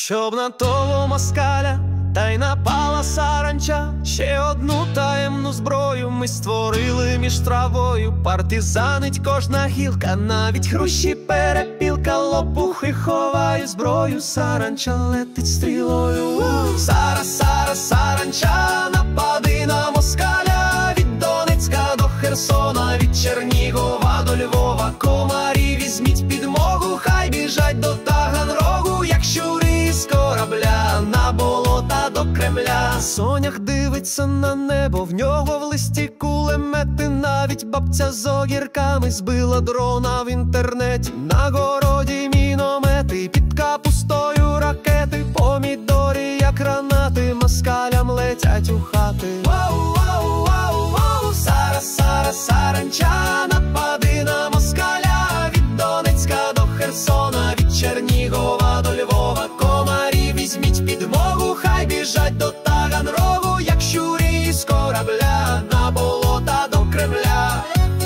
Щоб на того москаля та й напала саранча, ще одну таємну зброю ми створили між травою. Партизанить кожна гілка, навіть хрущі перепілка, лопухи ховає зброю, саранча летить стрілою. Сара, Сара, саранча, напади на москаля, від Донецька до Херсона, від Чернігова до Львова. Комарі візьміть підмогу, хай біжать до Таганрогу, як щури з корабля, на болота до Кремля. Сонях дивиться на небо, в нього в листі кулемети, навіть бабця з огірками збила дрона в інтернеті. На городі міномети, під капустою ракети, помідори як гранати, москалям летять у хати. Воу-воу-воу-воу, Сара, Сара, саранча, напади на москаля, від Донецька до Херсона, від Чернігова до Львова. Комарі візьміть підмогу, хай біжать до Таганрогу, як щурі з корабля, на болота до Кремля.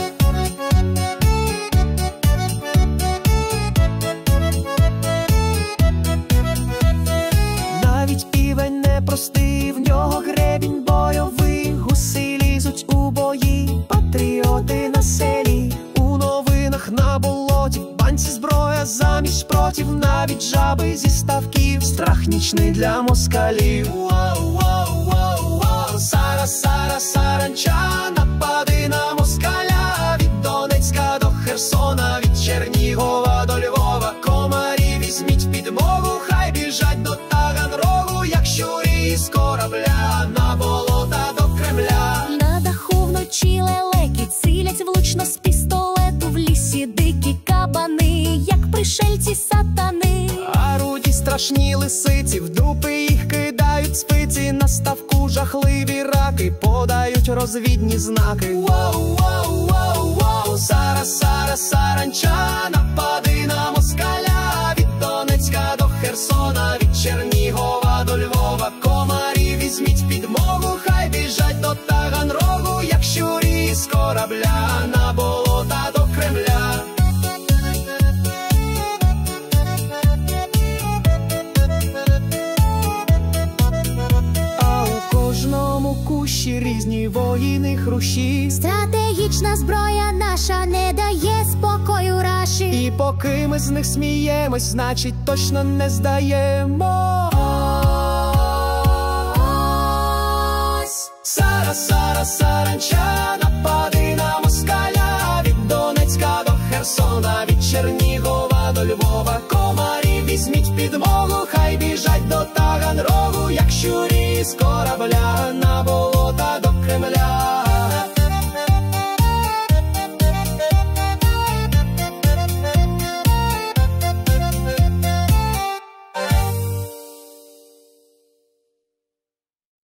Навіть півень непростий, в нього гребінь бойовий, гуси лізуть у бої, патріоти на селі. У новинах на болоті, банці зброя замість шпротів, навіть жаби зі ставків, страх нічний для москалів. Воу-воу-воу-воу, Сара, Сара, саранча, напади на москаля, від Донецька до Херсона, від Чернігова до Львова. Комарі візьміть підмогу, хай біжать до Таганрогу, як щурі з корабля, на болота до Кремля. На даху вночі лелеки цілять влучно з пістолету, в лісі дикі кабани, як пришельці сатани. А руді страшні лисиці, в дупи їх кидають спиці, на ставку жахливі раки подають розвідні знаки. Воу-воу-воу-воу, Сара, Сара, саранча, напади на москаля, від Донецька до Херсона, від Чернігова до Львова. Комарі візьміть підмогу, хай біжать до Таганрогу, як щурі з корабля, на болота до Кремля. А у кожному кущі різні воїни хрущі, Стратегічна зброя наша не дає спокою раші. і поки ми з них сміємось, значить точно не здаємо. Сара, Сара, саранча, напади на москаля, від Донецька до Херсона, від Чернігова до Львова. Комарі візьміть підмогу, хай біжать до Таганрогу, як щурі з корабля,